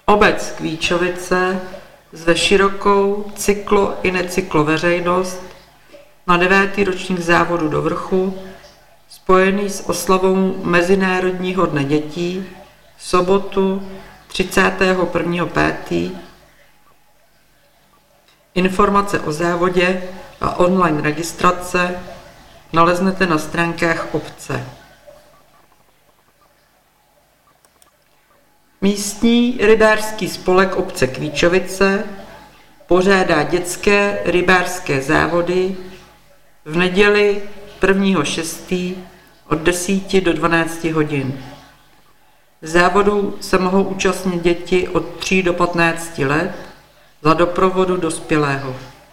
Obec Kvíčovice zve širokou cyklo i necyklo veřejnost na 9. ročník závodu do vrchu, spojený s oslavou Mezinárodního dne dětí v sobotu 31.5. Informace o závodě a online registrace naleznete na stránkách obce. Místní rybářský spolek obce Kvíčovice pořádá dětské rybářské závody v neděli 1.6. od 10 do 12 hodin. Závodů se mohou účastnit děti od 3 do 15 let za doprovodu dospělého.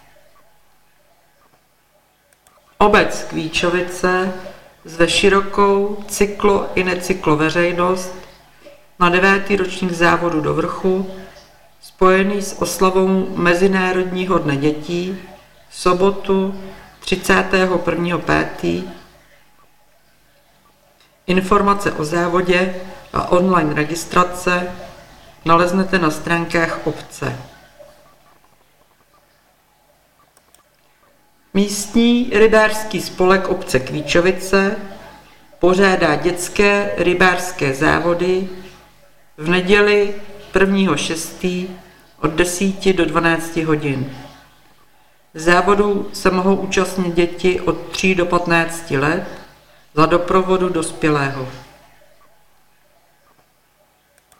Obec Kvíčovice zve širokou cyklo i necyklo veřejnost na 9. ročník závodu do vrchu, spojený s oslavou Mezinárodního dne dětí v sobotu 31.5. Informace o závodě a online registrace naleznete na stránkách obce. Místní rybářský spolek obce Kvíčovice pořádá dětské rybářské závody v neděli 1.6. od 10 do 12 hodin. Závodů se mohou účastnit děti od 3 do 15 let za doprovodu dospělého.